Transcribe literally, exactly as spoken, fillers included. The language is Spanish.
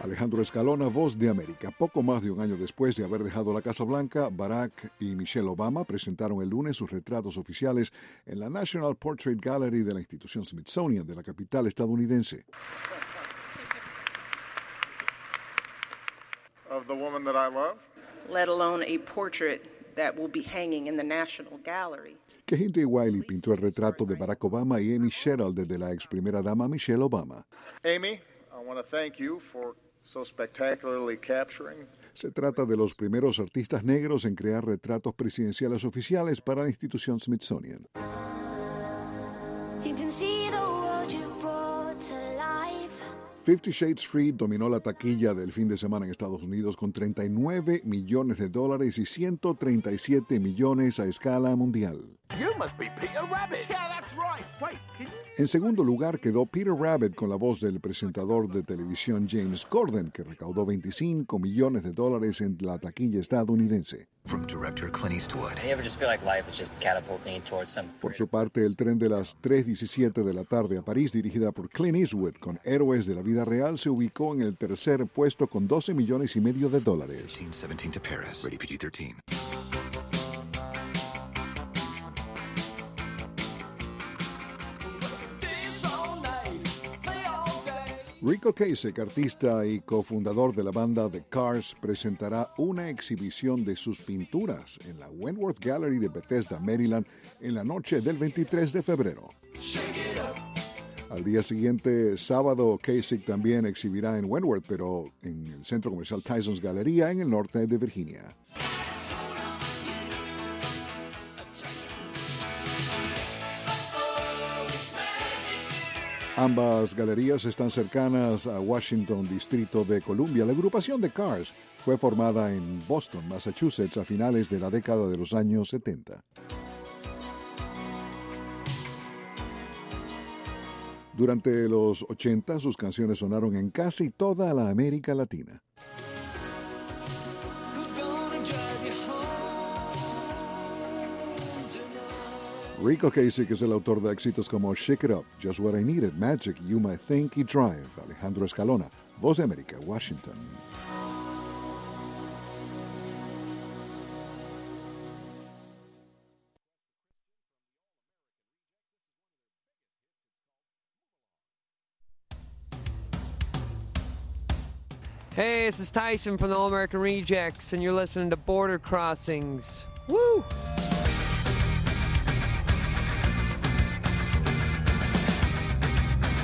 Alejandro Escalona, Voz de América. Poco más de un año después de haber dejado la Casa Blanca, Barack y Michelle Obama presentaron el lunes sus retratos oficiales en la National Portrait Gallery de la institución Smithsonian de la capital estadounidense. Of the woman that I love. Let alone a portrait that will be hanging in the National Gallery. Kehinde Wiley pintó el retrato de Barack Obama y Amy Sherald de la ex primera dama Michelle Obama. Amy, I want to thank you for so spectacularly capturing. Se trata de los primeros artistas negros en crear retratos presidenciales oficiales para la institución Smithsonian. You can see the world you brought to life. Fifty Shades Freed dominó la taquilla del fin de semana en Estados Unidos con treinta y nueve millones de dólares y ciento treinta y siete millones a escala mundial. You must be Peter Rabbit. Yeah, that's right. Wait, did you... En segundo lugar quedó Peter Rabbit con la voz del presentador de televisión James Corden, que recaudó veinticinco millones de dólares en la taquilla estadounidense. From director Clint Eastwood. You ever just feel like life is just catapulting towards some... Por su parte, El tren de las tres diecisiete de la tarde a París, dirigida por Clint Eastwood con Héroes de la vida real, se ubicó en el tercer puesto con doce millones y medio de dólares. fifteen seventeen to Paris. Rated P G thirteen. Rico Ocasek, artista y cofundador de la banda The Cars, presentará una exhibición de sus pinturas en la Wentworth Gallery de Bethesda, Maryland, en la noche del veintitrés de febrero. Al día siguiente, sábado, Ocasek también exhibirá en Wentworth, pero en el centro comercial Tyson's Galleria, en el norte de Virginia. Ambas galerías están cercanas a Washington, Distrito de Columbia. La agrupación de Cars fue formada en Boston, Massachusetts, a finales de la década de los años setenta. Durante los ochenta, sus canciones sonaron en casi toda la América Latina. Rico Ocasek es el autor de éxitos como Shake It Up, Just What I Needed, Magic, You Might Think y Drive. Alejandro Escalona, Voz de América, Washington. Hey, this is Tyson from the All American Rejects, and you're listening to Border Crossings. Woo!